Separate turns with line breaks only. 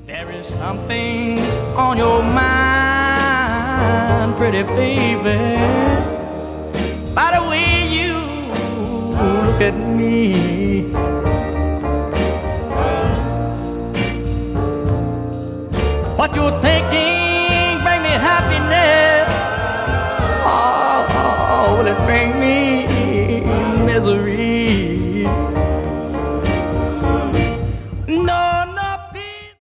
There is something on your mind, pretty baby, by the way you look at me. What you're thinking bring me happiness. Oh,